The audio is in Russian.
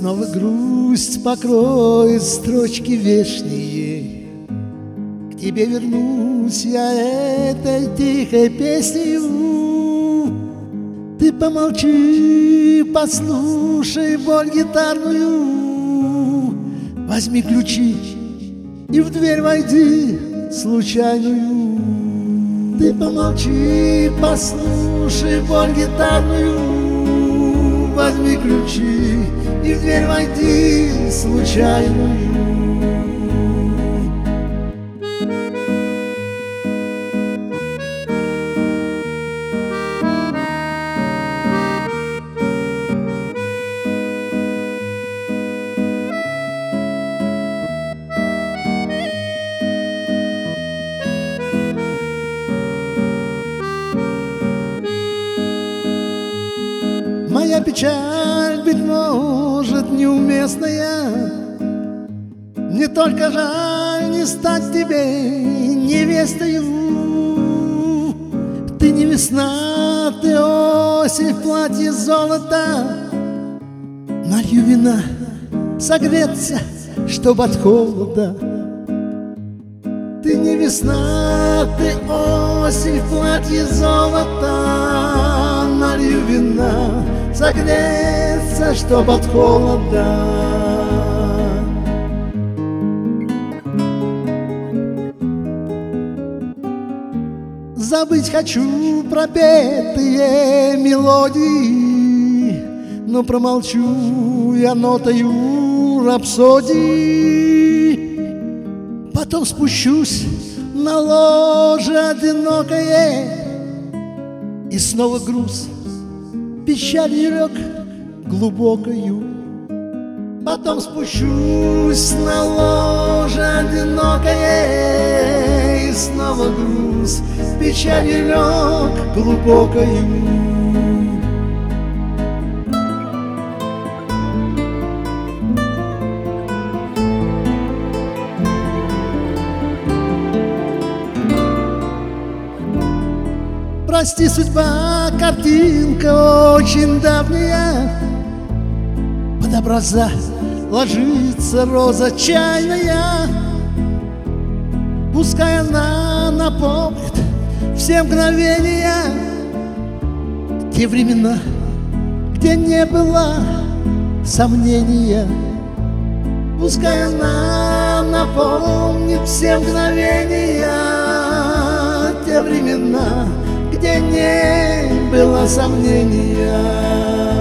снова грусть покроет строчки вешние. К тебе вернусь я этой тихой песнею. Ты помолчи, послушай боль гитарную. Возьми ключи и в дверь войди случайную. Ты помолчи, послушай боль гитарную. Возьми ключи и в дверь войди случайную. Моя печаль, быть может, неуместная. Мне только жаль не стать тебе невестою. Ты не весна, ты осень в платье золота. Налью вина согреться, чтоб от холода. Ты не весна, ты осень в платье золота. Налью вина согреться, чтоб от холода. Забыть хочу пропетые мелодии, но промолчу я нотою рапсодии. Потом спущусь на ложе одинокое, и снова груз печалью лег глубокою. Потом спущусь на ложе одинокое, и снова груз печалью лег глубокою. Прости, судьба, картинка очень давняя. Под образа ложится роза чайная. Пускай она напомнит все мгновения, те времена, где не было сомнения. Пускай она напомнит все мгновения, те времена, где не было сомнения.